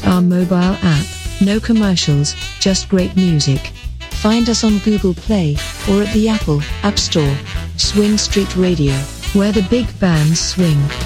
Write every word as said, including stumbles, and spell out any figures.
our mobile app. No commercials, just great music. Find us on Google Play, or at the Apple App Store. Swing Street Radio, where the big bands swing.